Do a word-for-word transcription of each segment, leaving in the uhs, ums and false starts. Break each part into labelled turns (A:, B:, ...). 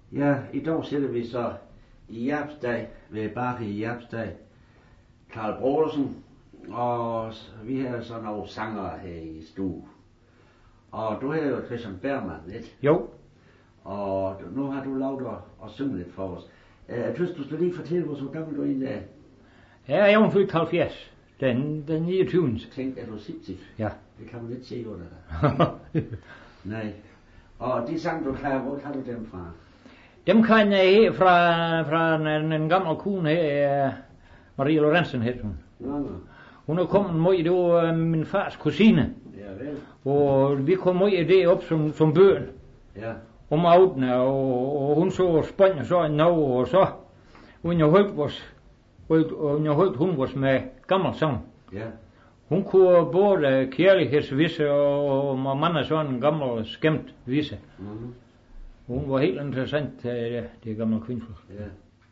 A: Ja, i dag sidder vi så i Jerpsdag, ved Bakke i Jerpsdag. Karl Brodersen, og vi har så nogle sangere her i stue. Og du hedder jo Christian Bergman, lidt?
B: Jo.
A: Og nu har du lavet at, at synge lidt for os. Jeg synes, du skal lige fortælle os, hvor gammel du egentlig er.
B: Ja, jeg er fyldt halvfjerds. Den, den niogtyvende.
A: Tænk, er du sindssygt?
B: Ja.
A: Det kan man lidt se under dig. Nej. Og de sang, du kan, hvor kan du dem fra?
B: Dem kan jeg her fra, fra en, en gammel kone her, Maria Lorentzen hed hun.
A: Nå, nå.
B: Hun er kommet meget, det var min fars kusine.
A: Ja, vel.
B: Og vi kom meget det op som, som børn.
A: Ja.
B: Om aftenen, og, og hun så Spanien så en dag, og så hun holdt vores, hun holdt hun vores med gammel sang.
A: Ja.
B: Hun kunne både kærlighedsvise og, og mange sådan en gammel skæmt vise.
A: Mm-hmm.
B: Hun var helt interessant, det, det gamle kvindefolk.
A: Ja.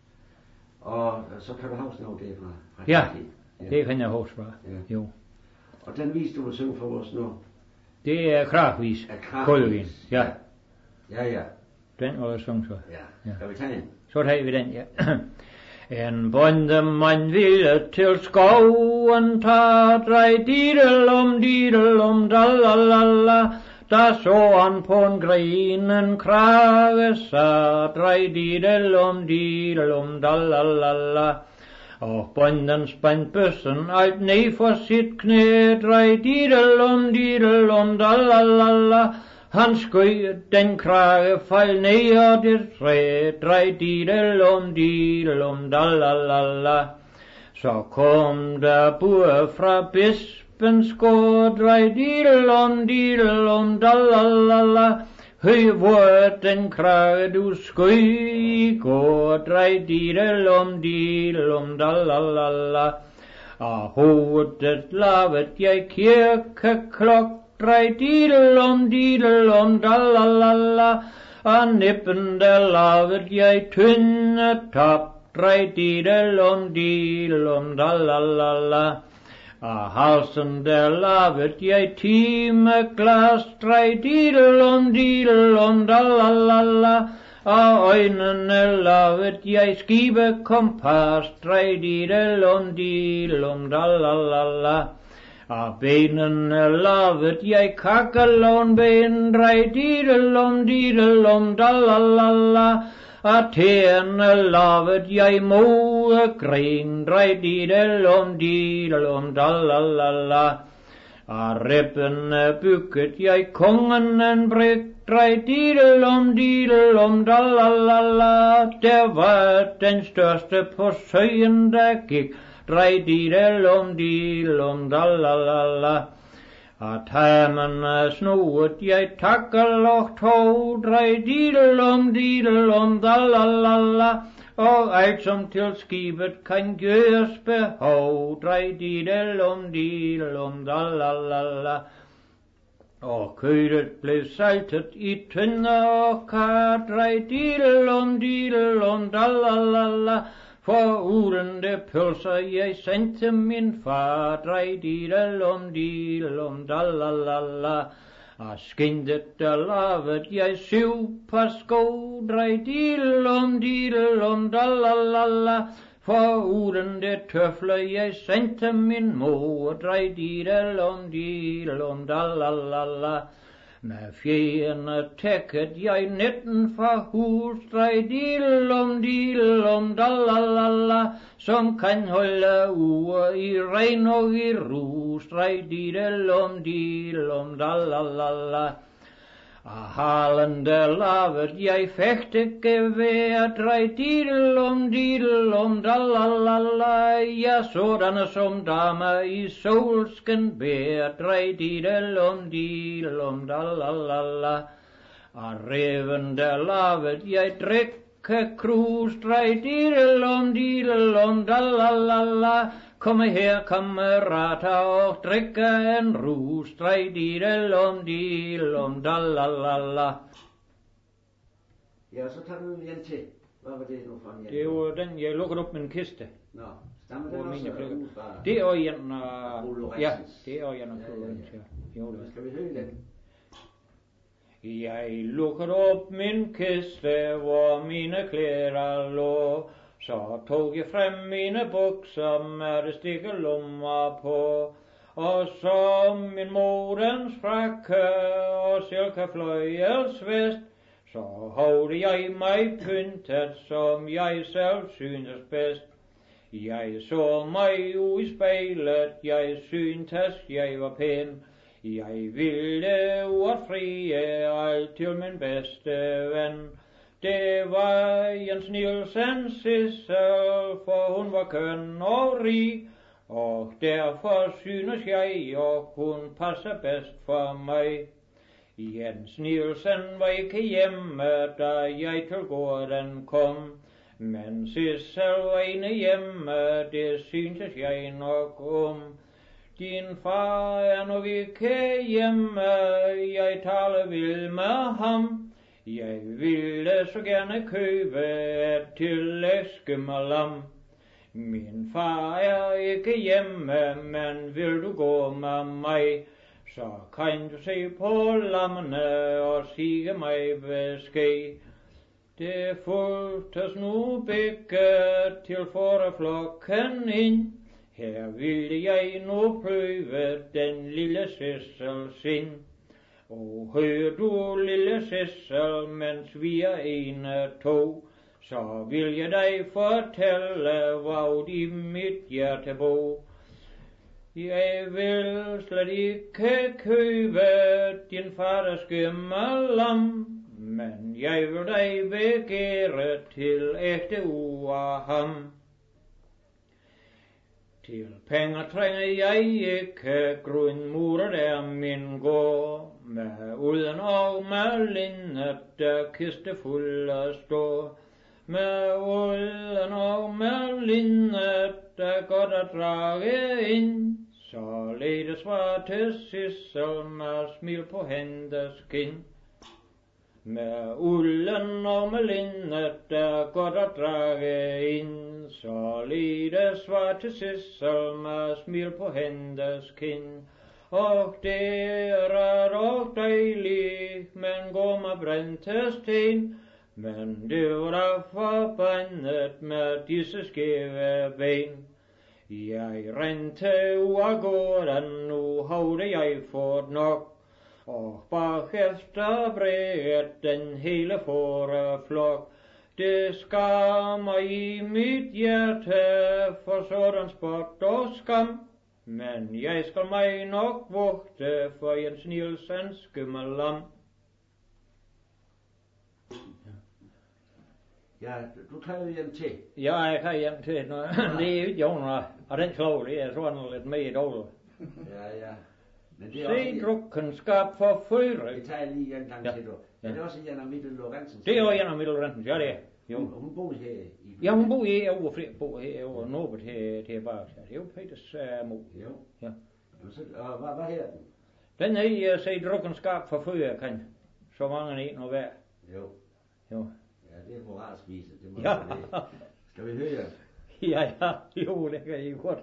A: Og så kan du huske noget det fra, fra
B: Ja,
A: ja,
B: det kan jeg huske fra.
A: Ja.
B: Jo.
A: Og den vis, du vil synge for os nu?
B: Det er Kragvis.
A: Er
B: Kragvis. Ja.
A: Ja, ja.
B: Den var jeg sunget så.
A: Ja. Skal vi tage den?
B: Så tager vi den, ja. En bondemand ville til skoven tage, drej didelum, didelum, dalalala. Da så han på en gren en krage, sa, drej didelum, didelum, dalalala. Og bonden spændt bøssen alt ned for sit knæ, drej didelum, didelum, dalalala. Han skød den krage, fald ned og det træ, drej didelum, didelum, dalalala. Så kom der bud fra bispens gård, drej didelum, didelum, dalalala. Høj hvor den krage du skød i går, drej didelum, didelum, dalalala. Og hovedet lavet jeg kirkeklok, drej didelum, didelum, dalalala. Og nippen der lavet jeg tynde top, drej didelum, didelum, dalalala. Og halsen der lavet jeg timeglas, drej didelum, didelum, dalalala. Og øjnene lavet jeg skibekompas, drej didelum, didelum, dalalala. Og benene lavet jeg kakkelånben, drej didelum, didelum, dalalala. Og tæerne lavet jeg moegren, drej didelum, didelum, dalalala. Og ribbene bygget jeg kongen en brik, drej didelum, didelum, dalalala. Der var den største på søen, der gik, drej didelum, didelum, dalalala. Og tæmmerne snoet jeg takkelok tog, drej didelum, didelum, dalalala. Og alt som til skibet kan gøres behov, drej didelum, didelum, dalalala. Og kødet blev saltet i tynde og kar, drej didelum, didelum, dalalala. For uden det pølser jeg sendte min far, drej didelum, didelum, dalalala. Og skindet der lavet jeg syv par sko, drej didelum, didelum, dalalala. For uden det tøfler jeg sendte min mor, drej didelum, didelum, dalalala. Med fjerne tækket jeg netten fra hus, drej didelum, didelum, dalalala. Som kan holde uger i regn og i rus, drej didelum, didelum, dalalala. Og halen der lavet jeg fægtegevær, drej didelum, didelum, dalalala. Ja, sådanne som damer i solsken bær, drej didelum, didelum, dalalala. Og reven der lavet jeg drikkekrus, drej didelum, didelum, dalalala. Kom her, kammerater, og drikke en rus, drej didelum, didelum, dalalala.
A: Ja, så tager du en til. Hvad var det nu for en?
B: Det er jo den, jeg lukker op med en kiste.
A: Nå, stammer den også ud fra?
B: Det er jo en, uh, ja, det er jo en af
A: ja, ja, ja.
B: Jo, det.
A: Skal vi høre den?
B: Jeg lukkede op min kiste, hvor mine klæder lå. Så tog jeg frem mine bukser med det stikke lommer på. Og så min moderens frakke og silkefløjelsvest. Så hovede jeg mig pyntet, som jeg selv synes bedst. Jeg så mig ud i spejlet, jeg syntes jeg var pæn. Jeg ville uafrie alt til min bedste ven. Det var Jens Nielsens Sissel, for hun var køn og rig. Og derfor synes jeg, og hun passer bedst for mig. Jens Nielsen var ikke hjemme, da jeg til gården kom. Men Sissel var inde hjemme, det syntes jeg nok om. Din far er nok ikke hjemme, jeg taler vil med ham. Jeg ville så gerne købe et tillægsskimmelam. Min far er ikke hjemme, men vil du gå med mig, så kan du se på lammene og sige mig besked. Det fulgtes nu begge til fåreflokken ind. Her ville jeg nu prøve den lille Sissel sind. Og hør du, lille Sissel, mens vi er ene to, så vil jeg dig fortælle, hvad i mit hjerte bor. Jeg vil slet ikke købe din faders skimmelam, men jeg vil dig begære til ægte ud af ham. Til penge trænger jeg ikke, grundmuret er min gård. Med uden og med linnet, der kiste fulde står. Med uden og med linnet, der godt at drage ind. Således var til Sissel med smil på hendes kind. Med ulden og med linnet, der godt at drage ind. Således var til Sissel med smil på hendes kind. Og det er og dejligt, men går med brændte sten. Men det var da forbandet med disse skæve ben. Jeg rendte ud af gården, nu havde jeg fået nok. Og bagefter bredte den hele fåreflok. Det skar mig i mit hjerte for sådan spot og skam. Men jeg skal mig nok vogte for Jens Nielsens skimmelam.
A: Ja, du tager jo hjem til.
B: Ja, jeg kan hjem til. Det er ikke jo, og den klog, det er sådan lidt mere dårligt.
A: Ja, ja. Men det
B: er
A: Se
B: også drukkenskab for fyre.
A: Det tager jeg lige en gang
B: ja.
A: til, du. Ja. Det er også Janna Mittel Lorentzen.
B: Det er også Janna Mittel Lorentzen, ja det er.
A: Jo. Hun, hun bor her i...
B: Ja, hun bor herovre, flere bor herovre, Norbert her til bag. Det er jo Peters uh, mor.
A: Jo.
B: Ja.
A: Og, så, og hvad, hvad her den?
B: Den er uh, se drukkenskab for fyre, kan. Så mange en og hver.
A: Jo.
B: Jo.
A: Ja, det er moralspise, det må
B: ja.
A: det. Skal vi høre?
B: Ja, ja, jo, det kan I godt.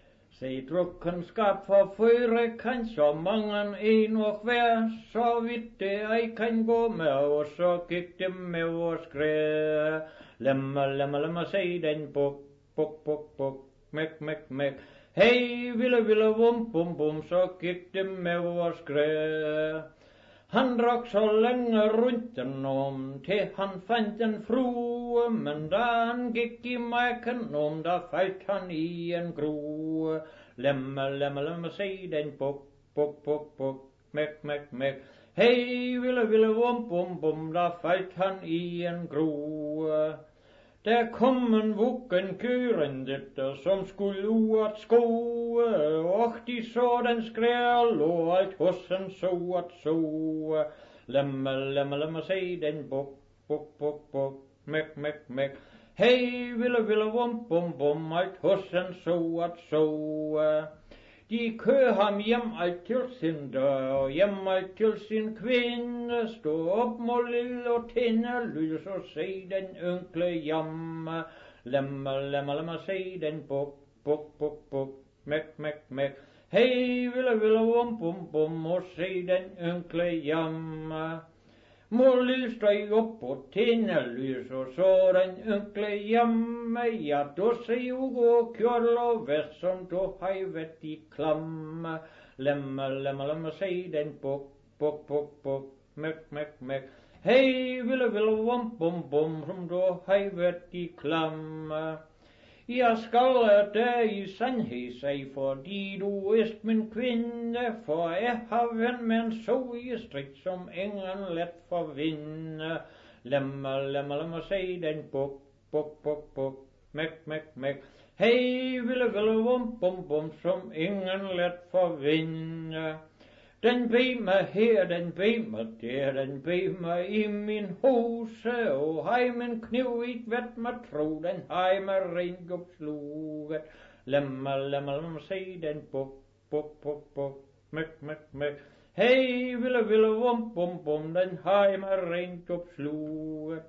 B: Se drukkenskab for fyre kan så mange en og hver, så vidt det ej kan gå med, og så gik det med vores skræ. Lemma, lemma, lemma, se den buk, buk, buk, buk, mæk, mæk, mæk. Hey, ville, ville, vum, bum, bum, så gik det med vores skræ. Han drak så længe rundt den om, til han fandt en frue, men da han gik i marken om, der faldt han i en grue. Lemme, lemme, lemme, se den buk, buk, buk, buk, mæk, mæk, mæk. Hey, ville, ville, vum, bum, bum, der faldt han i en grue. Der kom en vuggen kørende, som skulle ud at skoe, og de så den skræl, og alt hos han så at så. Lemme, lemme, lemme, se den buk, buk, buk, buk, mæk, mæk, mæk. Hey, ville, ville, vum, bum, bum, alt hos han så at så. De kører ham hjem alt til sin dør, hjem alt til sin kvinde, stå op må lille og tænde lys og se den ynkle jamme. Lemme, lemme, lemme, se den buk, buk, buk, buk, mæk, mæk, mæk. Hey, ville, ville, vum, bum, bum, og se den ynkle jamme. Må lille støj op på tændelys, og så den enkle hjemme, ja, du ser jo gå kjøl og vest, som du har været i klamme. Lemme, lemme, lemme, se den buk, buk, buk, buk, mæk, mæk, mæk. Hej, ville, ville, vum, bum, bum, som du har været i klamme. Jeg skal dig i sandhed sige, fordi du er min kvinde, for jeg har ven med en så i strik, som ingen let forvinde. Lemme, lemme, lemme, se den buk, buk, buk, buk, mæk, mæk, mæk. Hej, ville, ville, vum, bum, bum, som ingen let forvinde. Den bed mig her, den bed mig der, den bed mig i min huse, og hej min kniv i vet mig tro, den hej mig ring opsluget. Lemme, lemme, lemme, se den buk, buk, buk, buk, mæk, mæk, mæk. Hej, ville, ville, vum, bum, bum, den hej mig ring opsluget.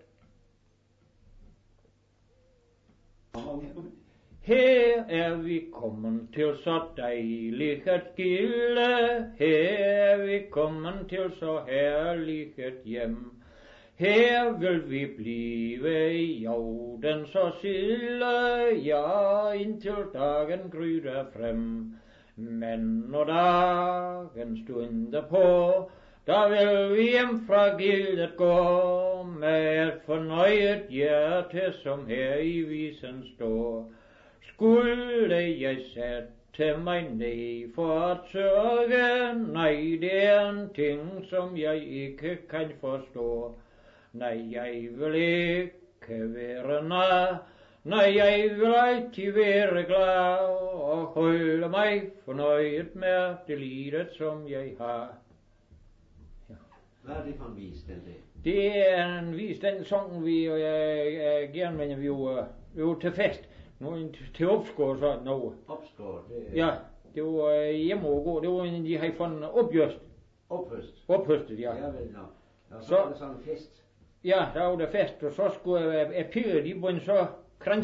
B: Her er vi kommet til så dejligt et gilde, her er vi kommet til så herligt et hjem. Her vil vi blive i jorden så stille, ja, indtil dagen gryder frem. Men når dagen stunder på, der vil vi hjem fra gildet gå, med et fornøjet hjerte, som her i visen står. Skulle jeg sætte mig ned for at sørge? Nej, det er en ting, som jeg ikke kan forstå. Nej, jeg vil ikke være nar. Nej, jeg vil altid være glad og holde mig fornøjet med det livet, som jeg har.
A: Ja. Hvad er det for en vis, den der?
B: Det er en vis, den sang vi uh, uh, gerne mener, vi var, vi var til fest. Nu til opskår sådan noget.
A: Opskår, det er...
B: Ja, det var uh, hjemme og gå. Det var en, de havde fundet opjøst.
A: Ophøst?
B: Ophøstet, ja.
A: Ja, vel, nå. Og så,
B: så
A: var der sådan en fest.
B: Ja, der var der fest, og så skulle uh, piller, de blev så krans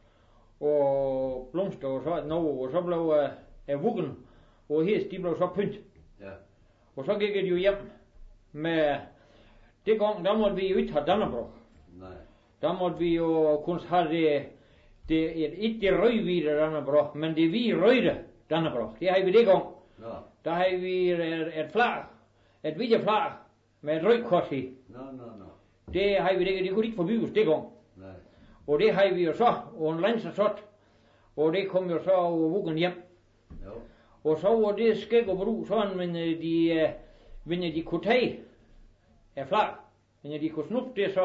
B: og blomster og sådan noget, og så blev uh, uh, vuggen og hest, de blev så pynt.
A: Ja.
B: Og så gik de jo hjem med, det gang, der måtte vi jo ikke have Dannebrog.
A: Nej. Der
B: måtte vi jo kun have det, det, ikke det rødhvide Dannebrog, men det hvide røde Dannebrog. Det havde vi det gang.
A: Nå.
B: Der havde vi et, et flag, et hvide flag med et rødt kors i.
A: Nå, nå, nå.
B: Det havde vi det, det kunne ikke forbydes det gang.
A: Nej. Og
B: det havde vi jo så, og en lands og sådan. Og det kom jo så over vuggen hjem.
A: Jo.
B: Og så var det skæg og brug sådan, men de, men de kunne tage af flag. Men de kunne snuppe det, så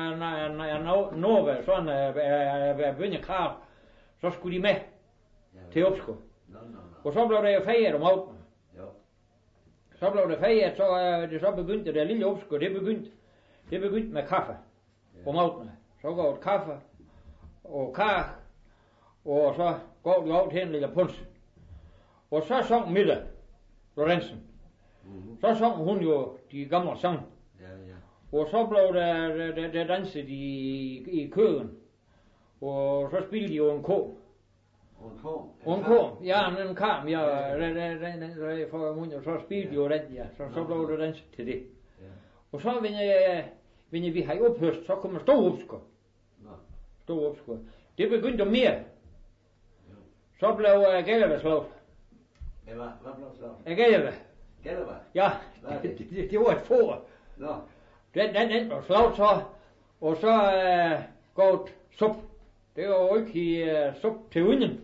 B: når Norge sådan er begyndt krav, så skulle de med til opskår.
A: No, no, no.
B: Og så blev der jo fejret om aftenen.
A: Jo.
B: Så blev der fejret, så det så begyndte det lille opskår, det begyndte, det begyndte med kaffe om aftenen. Så går det kaffe og kar, og så går de over til en lille puns. Og så sang Mille Lorentzen.
A: Mm-hmm.
B: Så sang hun jo de gamle sang.
A: Ja, ja.
B: Og så blev der, der, der danset i, i køen. Og så spillede de jo en kåm.
A: Og en kåm?
B: Og en kåm, ja, en kam, ja, den, den, den, den, for munden, og så spillede de jo den, ja. Så, så blev der danset til det.
A: Ja.
B: Og så, hvis jeg, hvis vi havde ophøst, så kom der stor opskår.
A: Nå.
B: Stor opskår. Det begyndte mere.
A: Jo.
B: Så blev uh, Gællevad slået.
A: Ja, hvad, hvad blev slået?
B: Ja, Gællevad.
A: Gællevad?
B: Ja,
A: det?
B: Det, det, det var et får.
A: Nå.
B: Den, den, den blev slået så, og så uh, går det sup. Det var jo ikke uh, sup til hunden.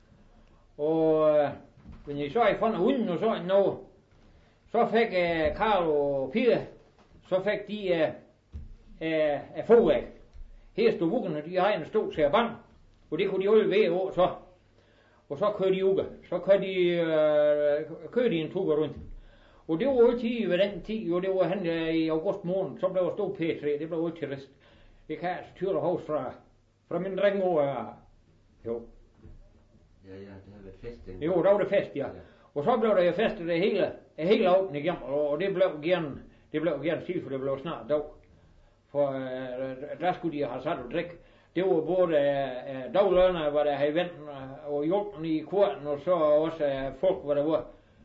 B: Og uh, hvis jeg så havde fundet hunden og sådan noget, så fik uh, Karl og Pia, så fik de uh, uh, uh, fåvæg. Her stod vuggerne, de havde en stor særband, og det kunne de alle ved over så. Og så kørte de uge. Så kørte de, øh, kørte de en tur rundt. Og det var altid ved den tid, jo det var han øh, i august måned, så blev der stor P tre, det blev altid rest. Det kan jeg altså tyre hos fra, fra min dreng over. Jo.
A: Ja, ja, det har været fest. Den.
B: Jo, der var det fest, ja. Ja. Og så blev der jo fest det hele, det hele aften igennem, og det blev gerne, det blev gerne stil, for det blev snart dag. For øh, der skulle de have sat og drikke. Det var både uh, daglønner, hvor der havde vendt og hjulpet i korten, og så også uh, folk, hvor der var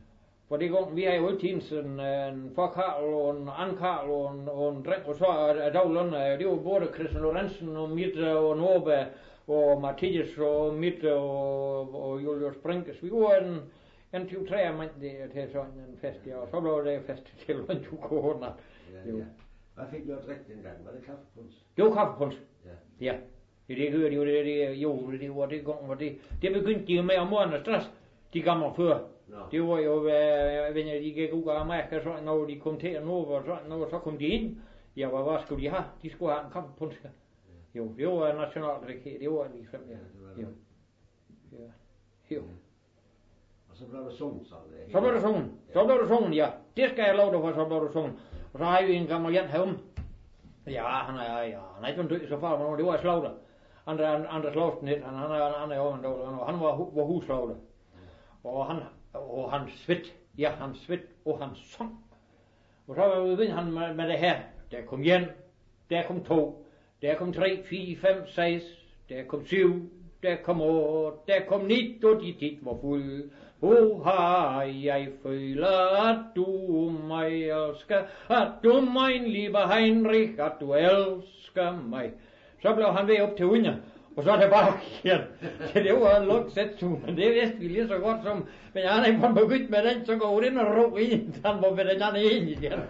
B: For det gang, vi har jo altid sådan en forkarl og en ankarl og en, og en dreng, og så er Daglund, det var både Christian Lorentzen og Mitte og Norba og Mathias og Mitte og, og Julius Brinkes. Vi var en, en tyve tre mand til sådan en fest, ja, og så blev det fest til en to corona.
A: Ja, ja. Hvad fik du at drikke dengang? Var det kaffepunds?
B: Det var kaffepunds.
A: Ja.
B: Ja. Det det hørte jo det det jo det var det gang hvor det det begyndte de med om morgenen stress de gamle før.
A: No.
B: Det var jo øh, venner de gik ud af Amerika så når de kom til nu og så når så kom de ind. Ja, hvad hvad skulle de have? De skulle have en kaffepunds. Ja. Jo, det var nationaldrik. Det var ligesom ja. Jo. Ja. Jo.
A: Og så blev der sunget så det.
B: Så blev der sunget. Så blev der sunget, ja. Det skal jeg love dig for, så blev der sunget. Og så har vi en gammel Jan herom. Ja, han er ja, han er ikke død så far, men det var slagter. Andre andre slagten lidt. Han han er han er jo en dårlig. Han var var husslagter. Og han og han svedt. Ja, han svedt og han sang. Og så var vi han med, med det her. Der kom en, der kom to, der kom tre, fire, fem, seks, der kom syv, der kom otte, der kom ni, og de tit var fuld. Oh, har jeg føler, at du mig elsker, at du min liebe Heinrich, at du elsker mig. Så blev han ved op til under, og så tilbage igen. Så det var en lugt sætstuen, det vidste vi lige så godt som, men han er ikke begyndt med den, så går den og ro ind, så han var med den anden ind igen.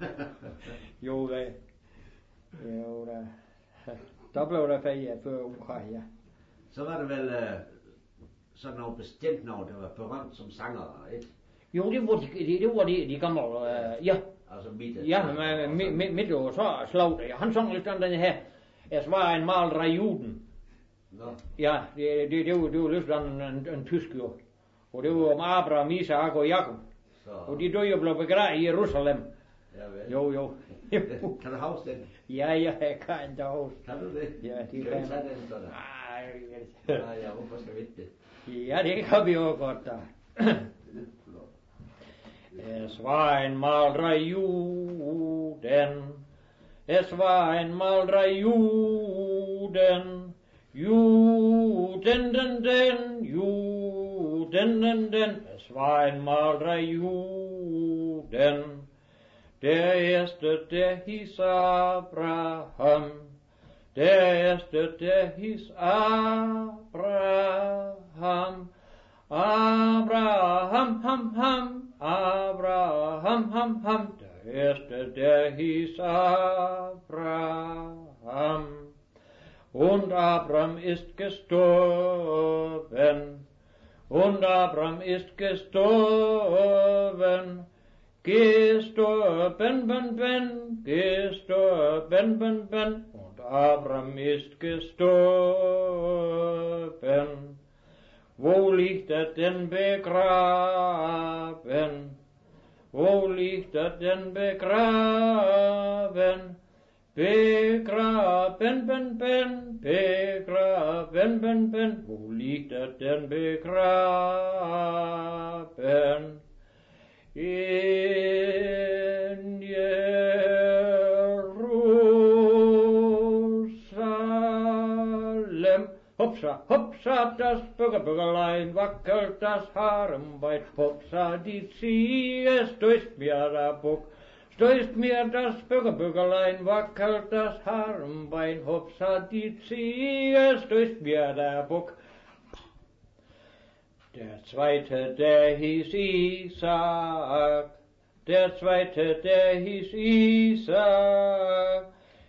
B: Jo da, jo da, der blev der ferie før Ukraine, ja.
A: Så var det vel uh, sådan noget bestemt noget, der var berømt som sanger, ikke?
B: Jo, det var de, det, det var de, de gamle, uh, ja.
A: Altså Mitte.
B: Ja, men mit, mit og så slog det. Han sang lidt om den her, es var en mal drei Juden.
A: No.
B: Ja, det, det, det var, det var lidt sådan en, en tysk jo. Og det var om Abraham, Isaac og Jakob.
A: Så.
B: Og de døde jo blev begravet i Jerusalem.
A: Ja, vel.
B: Jo, jo.
A: Kan du huske den?
B: Ja, ja, jeg kan da huske.
A: Kan du det?
B: Ja, det
A: kan
B: kan
A: vi
B: jeg.
A: tage den så der?
B: Nej,
A: Nej, ja, hvorfor skal vi ikke det?
B: ja, det kan vi jo godt da. Es war einmal drei Juden, es war einmal drei Juden, Juden, den, den, Juden, den, den, es war einmal drei Juden. Der erste, der hieß Abraham, der erste, der hieß Abraham, Abraham, ham, ham, Abraham, ham, ham, der erste, der hieß Abraham. Und Abraham ist gestorben, und Abraham ist gestorben, gestorben, ben, ben, gestorben, ben, ben, und Abraham ist gestorben. Wo liegt er denn begraben? Wo liegt er denn begraben? Begraben, ben, ben, begraben, ben, ben. Wo liegt er denn begraben? In Jerusalem. Hopsa, hopsa, das Bürgerbürgerlein wackelt das Harenbein. Hopsa, die Zieh, stößt mir der Buck. Stößt mir das Bürgerbürgerlein, wackelt das Harenbein. Hopsa, die Zieh, stößt mir der Buck. Der zweite, der hieß Isaac. Der zweite, der hieß Isaac.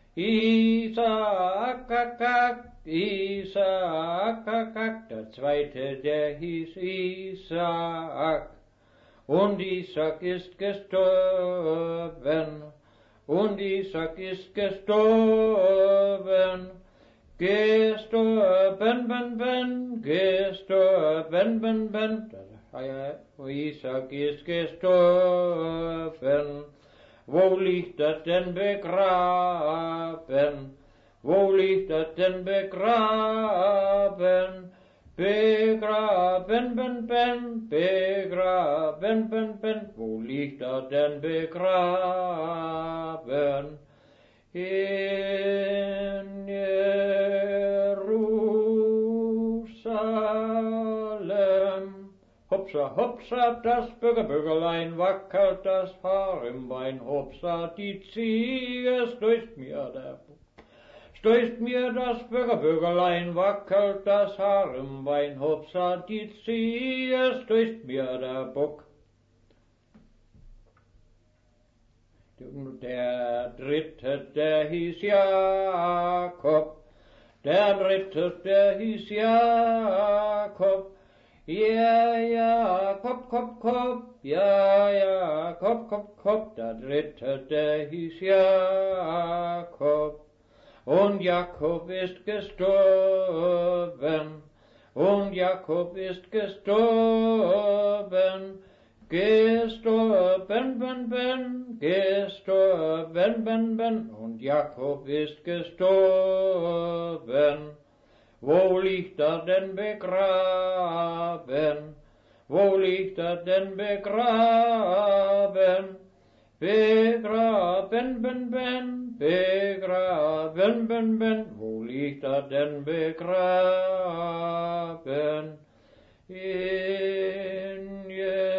B: Isaac, ak, ak, Isaac, ak, ak. Der zweite, der hieß Isaac. Und Isaac ist gestorben. Und Isaac ist gestorben. Gestorben, ben, ben, gestorben, ben, ben. Und Isaac ist gestorben. Wo liegt er denn begraben? Wo liegt er denn begraben? Begraben, ben, ben, begraben, ben, ben. Wo liegt er denn begraben? In Jerusalem. Hopsa, hopsa, das Bürgerbürgerlein wackelt das Haar im Bein. Hopsa, die Ziege stößt mir der Buck. Stößt mir das Bürgerbürgerlein, wackelt das Haar im Bein. Hopsa, die Ziege stößt mir der Buck. Der dritte, der hieß Jakob. Der dritte, der hieß Jakob. Ja, ja, Kop, Kop, Kop, ja, ja, Kop, Kop, Kop, der dritte, der hieß Jakob. Und Jakob ist gestorben, und Jakob ist gestorben, gestorben, ben, ben, gestorben, ben, ben, und Jakob ist gestorben. Wo liegt er denn begraben? Wo liegt er denn begraben? Begraben, ben, ben, begraben, ben, ben. Wo liegt er denn begraben? In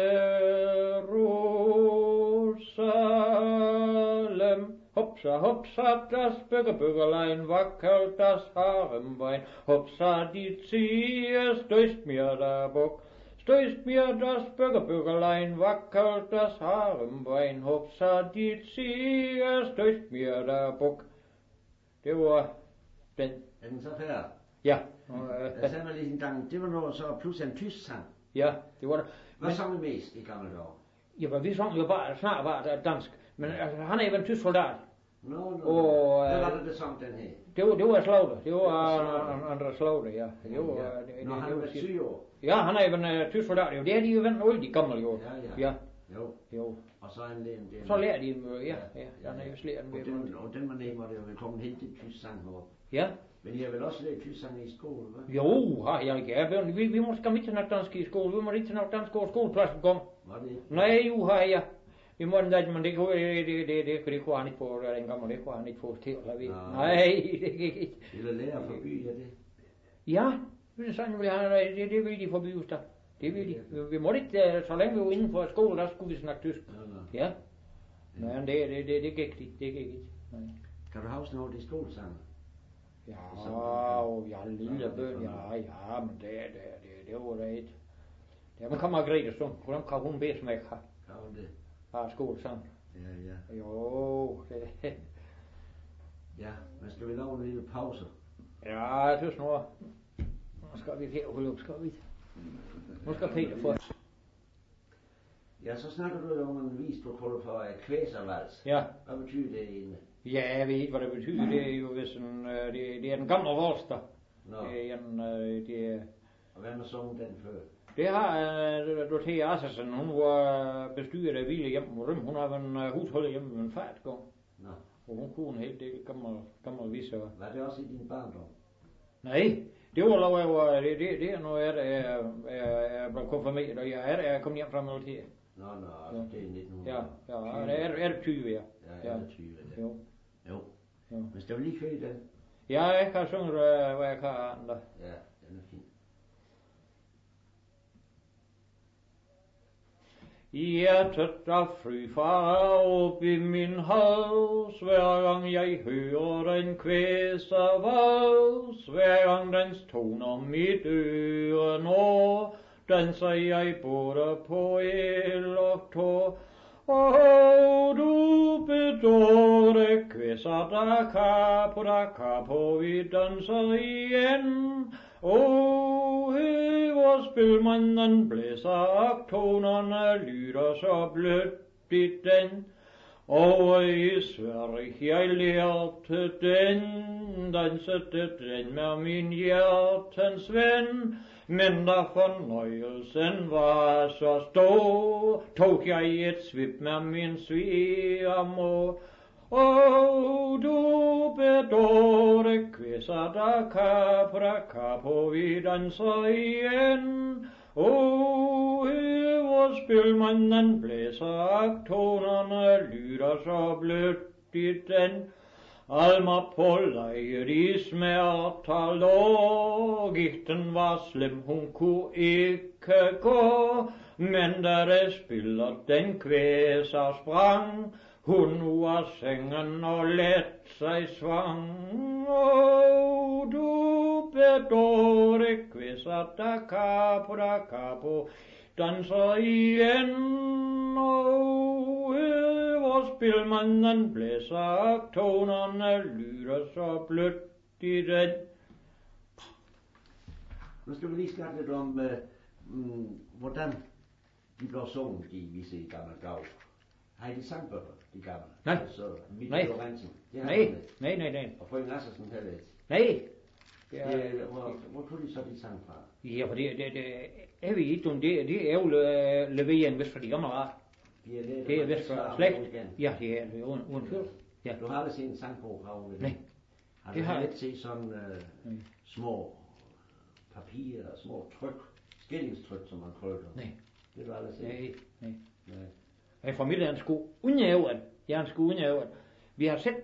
B: Jerusalem. Hopsa, hopsa, das Bürgerbürgerlein wackelt das Haar im Bein. Hopsa, die Ziege stößt mir der Bock. Stößt mir das Bürgerbürgerlein, wackelt das Haar im Bein. Hopsa, die Ziege stößt mir der Bock. Det var den.
A: Er den så færdig?
B: Ja.
A: Jeg sagde mig lige en gang, det var noget så plus en tysk sang.
B: Ja, det var det.
A: Hvad sang vi mest i gamle dage?
B: Ja, men vi sang jo bare, snart bare dansk. Men altså, han er jo en tysk soldat.
A: Nå, no, nå.
B: No, og,
A: Hvad var det, der sang den her?
B: Det var, det var Slaughter. Det var Andreas Slaughter, ja. Det var,
A: ja.
B: det,
A: Nå,
B: det,
A: han
B: det
A: var
B: var
A: syv år.
B: Ja, han er jo en uh, tysk soldat. Jo, det er de jo vendt alle de gamle jo.
A: Ja, ja.
B: Ja.
A: Jo.
B: Jo.
A: Og så en lægen der.
B: Så lærer de dem jo, ja. Ja,
A: ja,
B: han er jo slæren
A: og
B: ved.
A: den, og den var nemme, og det var kommet helt til tysk sang op.
B: Ja.
A: Men I har vel også lært tysk sang i skole, hva'?
B: Jo, har jeg ikke. Ja, vi, vi må skal ikke snakke dansk i skole. Vi må ikke snakke dansk over skolepladsen kom.
A: Var det ikke?
B: Nej, jo, har jeg. Vi må ikke, men det kunne, det, det, det, det, det kunne han ikke få dengang, og det kunne han ikke få til at lade. Nej, det gik ikke.
A: Eller lærer forby, ja det?
B: Ja, det er sådan, vil han, det, det vil de forbyde os der. Det vil de. Vi, vi måtte ikke, så længe vi var inden for skole, der skulle vi snakke tysk. Ja. Ja. Men det, det, det, det gik ikke. Det gik ikke. Nej.
A: Kan du huske noget af de skolesange?
B: Ja, og ja, lille bøn, ja, ja, men det, det, det, det var det ikke. Ja, men kom Margrethe Sund, hvordan kan hun bedst med her?
A: Kan hun det?
B: Bare skolesang.
A: Ja, ja.
B: Jo, det.
A: Ja, men skal vi lave en lille pause?
B: Ja, jeg synes nu, nu skal vi her holde op, skal vi? Nu skal Peter få.
A: Ja, så snakker du jo om en visprotokol for kvæservals.
B: Ja.
A: Hvad betyder det egentlig?
B: Ja, jeg ved ikke, hvad det betyder. Det er jo hvis en, det, det er den gamle Rolster.
A: Nå.
B: Det er en, det er...
A: Og hvem har sunget den før?
B: Det har uh, Dorothea Assersen. Hun var bestyret af Ville hjemme på Røm. Hun har været en uh, husholder hjemme med en far et gang.
A: Nå.
B: Og hun kunne en hel del gammel, gammel viser.
A: Var det også i din barndom?
B: Nej, det var lov jeg var, det, det, det er noget, jeg er, er, er blevet konfirmeret, og jeg er, er kommet hjem fra militæret.
A: Nå, nå, altså ja. Det er nitten hundrede.
B: Ja, ja, det er, er det tyve, ja.
A: Ja, er det tyve, ja.
B: Jo.
A: Jo.
B: Jo.
A: Men skal vi lige køre den?
B: Ja, jeg kan synge, hvad jeg kan andre.
A: Ja, den er fin.
B: Hjertet der fryfarer op i min hals, hver gang jeg hører den kvæservals, hver gang dens toner mit øre når, danser jeg både på el og tår. Og du bedårte kvæser da kapo, da kapo, vi danser igen. Og høver spilmanden blæser, og tonerne lyder så blødt i den. Og i Sverige jeg lærte den, dansede den med min hjertens ven. Men da fornøjelsen var så stor, tog jeg et svip med min svigermor. Og du bedårte kvæser da kapo, da kapo, vi danser igen. Og høver spilmanden blæser, og tonerne lyder så blødt i den. Alma på lejet i smerter lå, giften var slem, hun kunne ikke gå, men da det spiller den kvæser sprang, hun var sengen og let sig svang. Åh, du bedåre kvæser, da capo, da capo, danser igen, og over spilmanden blæser, tonerne lyder så blødt i den.
A: Nu skal vi lige snakke lidt om, øh, mm, hvordan de blev sunget i visse i gamle dage. Har I de sangbøger, de gamle?
B: Nej.
A: Altså,
B: Nej.
A: Lorentzen.
B: Nej, nej, nej, nej.
A: Og Frøken Assersen heller ikke.
B: Nej.
A: Ja, det, hvor, hvor tog de så de sang fra?
B: Ja, for det, det, det er vi ikke om det, det er jo le, leveret vest for de gamle ret.
A: De er lidt,
B: Det er vest for slægt. Ja, det er det uden, uden tvivl. Ja.
A: Du har aldrig set en sangbog fra Ole?
B: Nej.
A: Har
B: Det
A: du
B: har jeg
A: ikke set sådan øh, små papirer, små tryk, skillingstryk, som man kalder det?
B: Nej.
A: Det har du aldrig set?
B: Nej, nej.
A: Nej.
B: Jeg fra mit land skulle undjævet. Jeg skulle undjævet. Vi har set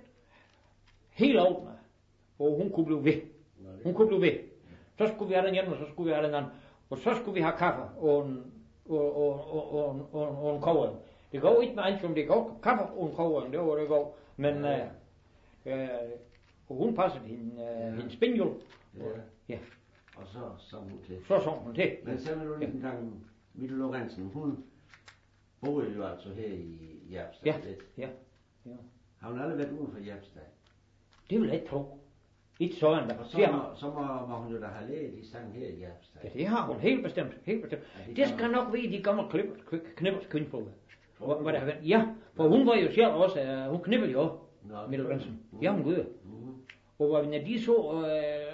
B: helt åbne, hvor hun kunne blive ved. Hun kunne blive ved. Så skulle vi have den hjemme, og så skulle vi have den anden. Og så skulle vi have kaffe og en, og, og, og, og, og, og en koger. Det går ikke med andet, som det går. Kaffe og en koger, det var det går. Men ja. øh, øh, og hun passede hende, øh, ja. hendes spinjol.
A: Ja.
B: Ja.
A: Og så sang hun til.
B: Så sang hun til.
A: Men så vil du lige en gang, Mille Lorentzen, hun boede jo altså her i Jerpstad
B: Ja.
A: lidt.
B: Ja. Ja.
A: Har hun aldrig været uden for Jerpstad?
B: Det vil jeg ikke tro. Ikke sådan der.
A: Og så, må, så må, må hun jo da have lært de sang her i Jerpstad.
B: Ja, det har hun helt bestemt. Helt bestemt.
A: Ja, det
B: det
A: kan
B: skal
A: man.
B: nok være de gamle knippers kvindfolk.
A: Tror du
B: Hvad der har
A: det?
B: været. Ja, for hun var jo selv også, uh, hun knippede jo også.
A: Nå,
B: Mille Lorentzen.
A: mm.
B: Ja, hun gjorde.
A: Mm.
B: Og når de så, uh,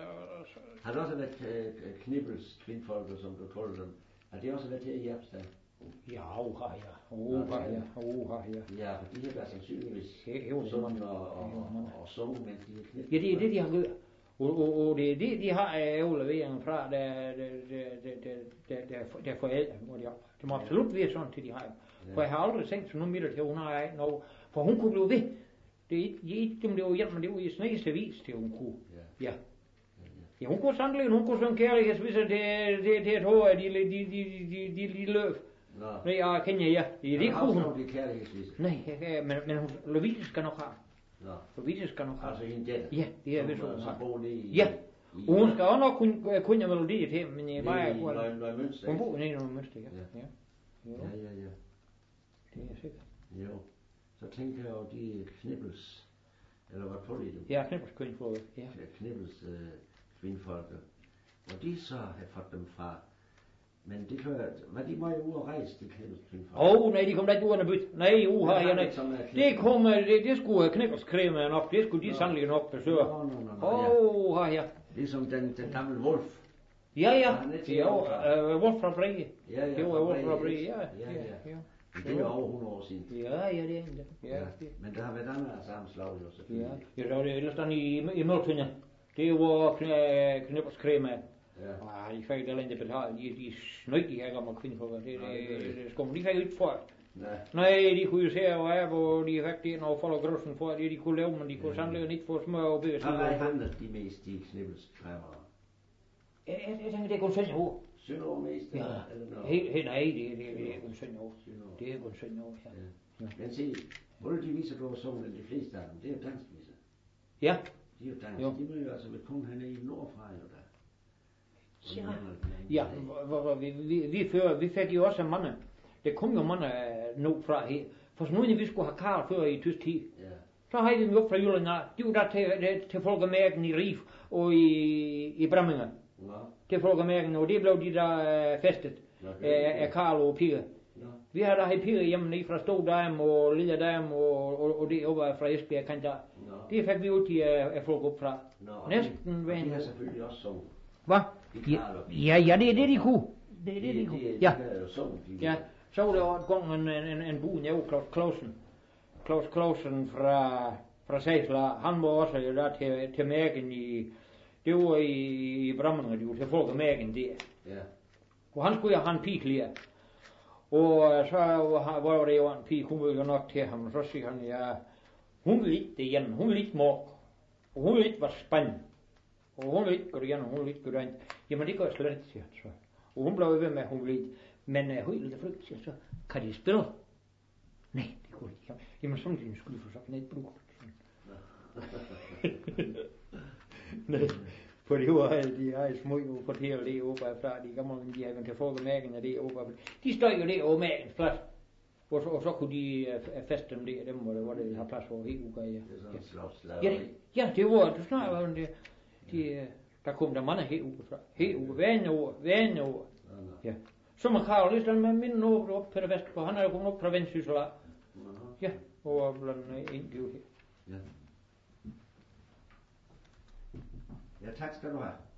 A: Har det også været øh, knibbels kvindfolk, som du kalder dem? Har det også været her i Jerpstad?
B: ja, uha, ja, uha, ja, uha, ja.
A: Ja, for de har været sandsynligvis
B: Det er jo det,
A: sunget
B: man-
A: og, og,
B: det er jo man-
A: og, og sunget, mens de har knippet.
B: Ja, det er det, de har gjort. Og, og, og det er det, de har afleveringen fra, der, der, der, der, der, der, der, der forældre, hvor de har. Det må absolut være sådan, til de har. For jeg har aldrig tænkt sådan noget middag til, hun har ej noget. For hun kunne blive ved. Det er ikke, ikke om det var hjælp, men det var i snægeste vis, til hun kunne.
A: Ja.
B: Ja. Ja, hun kunne sandelig, hun kunne sådan kærlighedsvis, det, det, det er et hår, de, de, de, de, de, de løb.
A: Nå.
B: Nej, jeg kender ja. Det er det kunne hun.
A: Det er kærlighedsvis.
B: Nej, ja, men, men hun, Lovise skal nok have.
A: Nå.
B: Lovise skal nok have.
A: Altså en jætte.
B: Ja, det er
A: som,
B: vist, hun
A: øh,
B: har.
A: som bor lige i...
B: Ja.
A: i
B: Og hun skal også nok kunne, kunne jeg melodier til, men jeg bare...
A: i Løg- Løgmønster.
B: Hun bor nede i noget mønster, ja.
A: Ja.
B: Ja. Jo,
A: Ja, ja, ja.
B: det er sikkert.
A: Jo. Så tænker jeg jo, de knibbels... Eller hvad tror du dem?
B: Ja, knæppers kvindfolk, ja.
A: Ja, knibbels øh, kvindfolk. Hvor de så har fået dem fra. Men det kan være, var de meget ude at rejse, de knibbels kvindfolk?
B: Åh, oh, nej, de kom da ikke ud af byt. Nej, uha, ja, nej.
A: Som er
B: Det
A: knibbels.
B: kom, øh, det, det skulle knæppers creme nok, det skulle de
A: Nå.
B: sandelig nok besøge.
A: Nå, nå, nå, nå, ja.
B: Åh, oh, ja.
A: Ligesom den, den gamle Wolf.
B: Ja, ja,
A: Han er til
B: det er jo,
A: Wolf.
B: øh, Wolf fra Brie.
A: Ja, ja.
B: Det var
A: fra
B: Wolf fra
A: Brie,
B: Brie, ja.
A: Ja, ja.
B: ja.
A: Men det er jo over hundrede år siden.
B: Ja, ja, det er det. Ja,
A: Ja.
B: det.
A: Men der har været andre af samme slag jo
B: Ja,
A: selvfølgelig.
B: jeg så det ellers den i, i Møltønne. Det er jo knæ, knæppers creme.
A: Ja.
B: Ah, de fik heller ikke betalt. De, de snød de her gamle kvindfolk. Det, det,
A: Nej, det er
B: det,
A: det.
B: det skulle man. De fik ikke for det.
A: Nej.
B: Nej, de kunne jo se og af, hvor de fik det noget for at grøssen for det, de kunne lave, men de kunne
A: Ja.
B: sandelig ikke få smør og bøger.
A: Hvad var I handlet de mest, de knibbelskræmmere?
B: Jeg, jeg, jeg tænker, det er kun søndag år.
A: Sønderår mest?
B: Ja,
A: eller- eller noget?
B: helt, helt, nej, det, det, det er kun søndag år.
A: Sønderår.
B: Det er kun søndag år, ja.
A: Ja. Men se, alle de viser, du har sunget, de fleste af dem, det er jo danskviser.
B: Ja,
A: De er jo dansk.
B: Jo.
A: De må jo altså være kun hernede i nordfra, jo da.
B: ja,
A: Og nogle af dem
B: ja,
A: hernede.
B: hvor, hvor, hvor vi, vi, vi, før, vi fik jo også mange, der kom jo mange øh, nu fra her. For så nu, når vi skulle have Karl før i tysk tid,
A: Ja.
B: så havde vi dem jo fra Jylland af. De var der til, til, til Folkemærken i Rif og i, i Bramminger.
A: Nå.
B: Til Folkemærken, og det blev de der øh, festet
A: Nå,
B: af, af Karl og Pia.
A: Nå.
B: Vi har der haft piger hjemme nede fra Stodheim og Lille Dam og, og, og det oppe fra Esbjerg kan der.
A: Nå.
B: Det fik vi ud til at, at folk op fra.
A: Nå, og
B: Næsten
A: de,
B: hver
A: og de
B: en
A: har
B: uge.
A: selvfølgelig også sunget.
B: Hvad?
A: De
B: Ja,
A: Karl og
B: ja, ja, det er det, de kunne. Det er det, de
A: de,
B: kunne.
A: de,
B: Ja,
A: de har jo sunget. De,
B: ja. Så var der også et gang en, en, en buen, jeg var Claus Clausen. Claus Clausen fra, fra Sejsler. Han var også der til, til mærken i, det var i, i Brammenger, de var til Folkemærken der.
A: Ja.
B: Og han skulle jo have en pige klæder. Og så var var det jo en pige, hun ville jo nok til ham, og så siger han, ja, hun vil ikke det igen, hun vil ikke mok. Og hun ikke var spændende. Og hun ville ikke gå igen, og hun ville ikke gå derind. Jamen det gør jeg slet ikke, siger han så. Og hun blev ved med, at hun ville ikke. Men uh, hun ville flytte, siger så. Kan de spille? Nej, det kunne de ikke. Jamen sådan din skulle få sagt, nej, det kunne nej, for det var de har små jo fortæller det oppe fra de gamle, de har til folkemærken af det oppe. De stod jo det over mærkens plads. Og så, og så kunne de uh, feste dem der, dem hvor det, hvor det har plads for helt uger. Ja.
A: Det er sådan en slags slaveri.
B: Ja, det, ja, det var, du snakker om det. De, der kom der mange helt uger fra. Helt uger, hver en år, hver en år. Ja. Så man kan jo lige sådan med min år op Peter Vestergaard, han er jo kommet op fra Vendsyssel. Ja, og blandt en liv her.
A: Ja. Ja, tak skal du have.